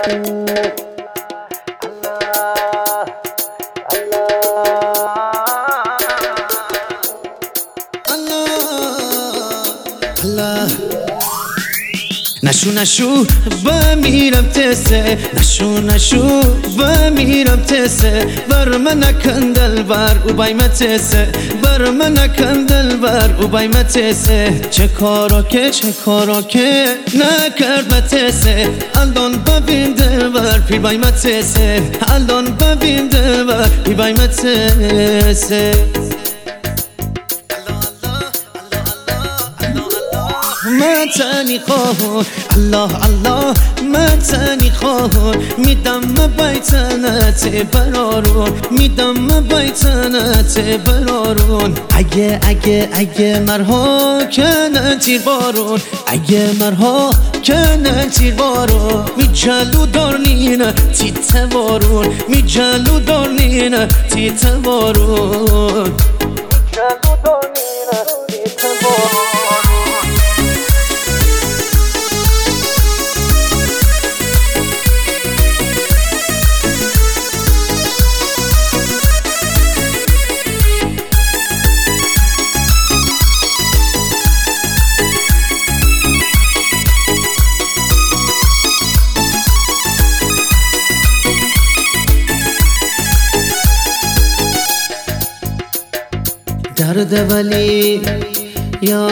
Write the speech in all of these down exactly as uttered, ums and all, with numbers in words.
نشو نشو بمیرم تسه نشو نشو بمیرم تسه بر من کندل بر او بایمه تسه بر من کندل بر او بایمه تسه چه کارا که چه کارا که نکرد متسه الان ببین دل بر پی بایمه تسه الان ببین دل بر پی بایمه تسه من تنی خواهر الله الله من تنی خواهر میدم بیتنت برارون میدم بیتنت برارون اگه اگه اگه مرها کنه تیر بارون اگه مرها کنه تیر بارون می جلو دارنینه تیته بارون می جلو دارنینه تیته بارون می جلو دارنینه تیته بارون درد ولی یا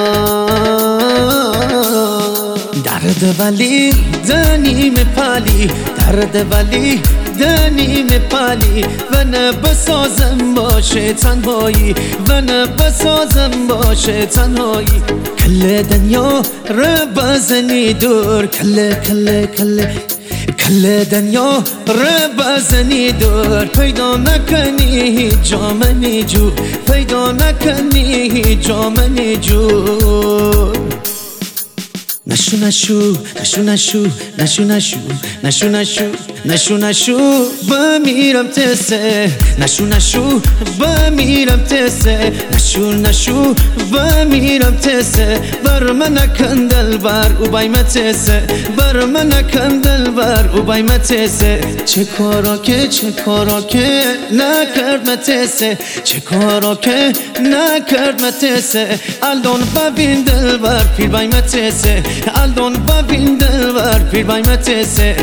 درد ولی دنی مپالی درد ولی دنی مپالی و نه بسازم باشه تنهایی و نه بسازم باشه تنهایی کل دنیا رو بزنی دور کل کل کل کل دنیا رو بزنی دور پیدا نکنی هیچ جا منی جو پیدا نکنی هیچ جا منی جو نشو نشو نشو نشو نشو نشو نشو نشو نشو نشو بمیرم تسه نشو نشو بمیرم تسه نشو نشو بمیرم تسه بر من کندل بر او بایمه تسه بر من کندل بر او بایمه تسه چه کارا که چه کارا که نکرد متسه چه کارا که نکرد متسه الان ببین دل بر پیر بایمه تسه الان ببین دل بر پیر بایمه تسه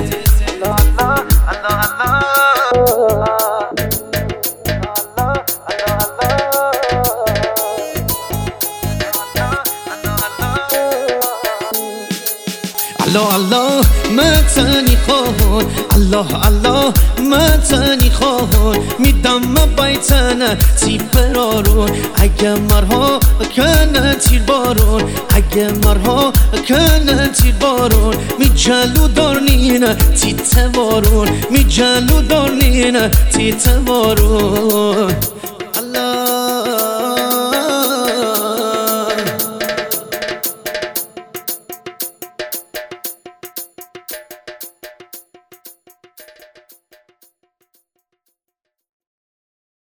الله الله من تنی خواهر الله الله من تنی خواهر میدم بیتنه تی برارون اگه مرها کنه تیر بارون اگه مرها کنه تیر بارون می جلو دارنینه تی تبارون می جلو دارنینه تی تبارون